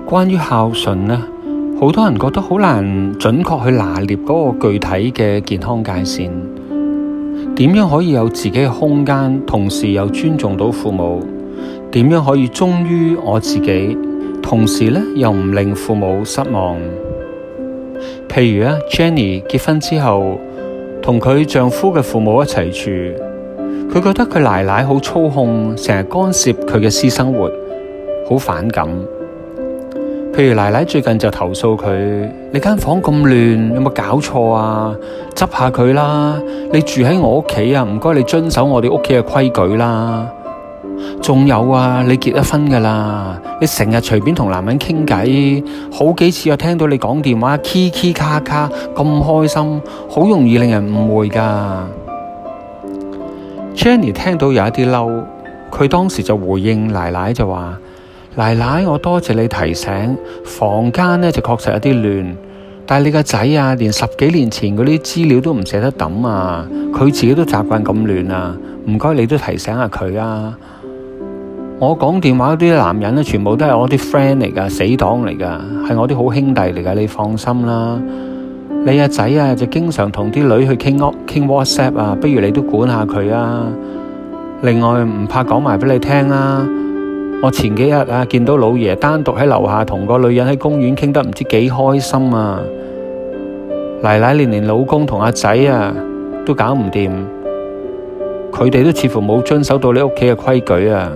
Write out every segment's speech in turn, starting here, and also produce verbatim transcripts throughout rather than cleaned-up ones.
關於孝順呢，好多人覺得好難準確去拿捏嗰個具體嘅健康界線。點樣可以有自己嘅空間，同時又尊重到父母？點樣可以忠於我自己，同時咧又唔令父母失望？譬如啊 Jenny 結婚之後，同佢丈夫嘅父母一齊住，佢覺得佢奶奶好操控，成日干涉佢嘅私生活，好反感。譬如奶奶最近就投訴佢：你間房咁亂，有冇搞錯啊？執下佢啦！你住喺我屋企啊，唔該你遵守我哋屋企嘅規矩啦。仲有啊，你結咗婚噶啦，你成日隨便同男人傾偈，好幾次我聽到你講電話，嘰嘰卡卡咁開心，好容易令人誤會噶。Jenny 聽到有一啲嬲，佢當時就回應奶奶就話：奶奶，我多謝你提醒，房間呢就確實有啲亂，但係你個仔啊，連十幾年前嗰啲資料都唔捨得抌啊，佢自己都習慣咁亂啊，唔該你都提醒下佢啊。我講電話嗰啲男人咧，全部都係我啲 friend 嚟噶，死黨嚟噶，係我啲好兄弟嚟噶，你放心啦。你阿仔啊，就經常同啲女去傾傾 WhatsApp 啊，不如你都管下佢啊。另外唔怕講埋俾你聽啊，我前幾日啊見到老爺單獨喺樓下同個女人喺公園傾得唔知幾開心啊。奶奶連連老公同阿仔啊都搞唔掂，佢哋都似乎冇遵守到你屋企嘅規矩啊。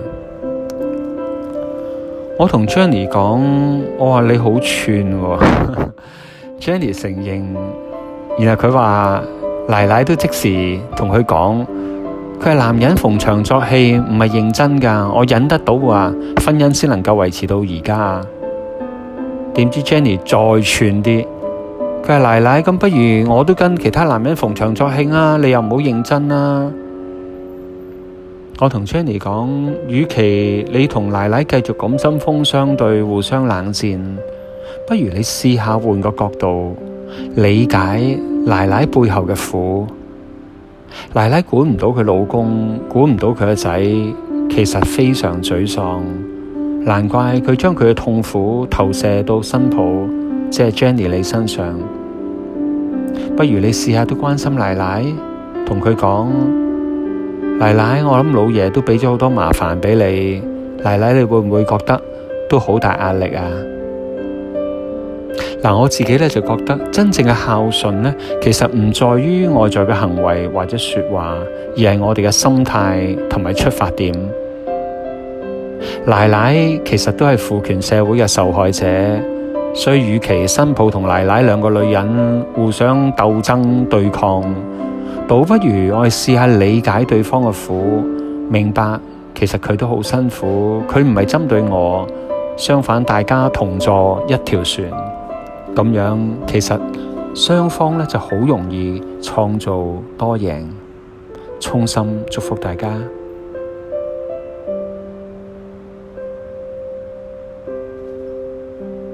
我同 Jenny 講，我話你好串喎Jenny 承認，然後佢話奶奶都即時同佢講，佢係男人逢場作戲，唔係認真噶，我忍得到啊，婚姻先能夠維持到而家。點知 Jenny 再串啲，佢話奶奶，咁不如我都跟其他男人逢場作戲啊，你又唔好認真啊。我同 Jenny 講，與其你同奶奶繼續咁針鋒相對，互相冷戰，不如你試下換個角度，理解奶奶背後嘅苦。奶奶管唔到佢老公，管唔到佢個仔，其實非常沮喪，難怪佢將佢嘅痛苦投射到新抱，即係 Jenny 你身上。不如你試下都關心奶奶，同佢講，奶奶，我諗老爺都俾咗好多麻煩俾你，奶奶你會唔會覺得都好大壓力啊？嗱，我自己咧就覺得真正嘅孝順咧，其實唔在於外在嘅行為或者說話，而係我哋嘅心態同埋出發點。奶奶其實都係父權社會嘅受害者，所以與其新抱同奶奶兩個女人互相鬥爭對抗，倒不如我哋試下理解對方嘅苦，明白其實佢都好辛苦，佢唔係針對我，相反大家同坐一條船，咁樣其實雙方咧就好容易創造多贏。衷心祝福大家。